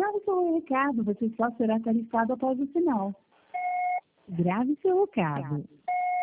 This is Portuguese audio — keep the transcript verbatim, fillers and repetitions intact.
grave seu recado, você só será tarifado após o sinal. Grave seu recado.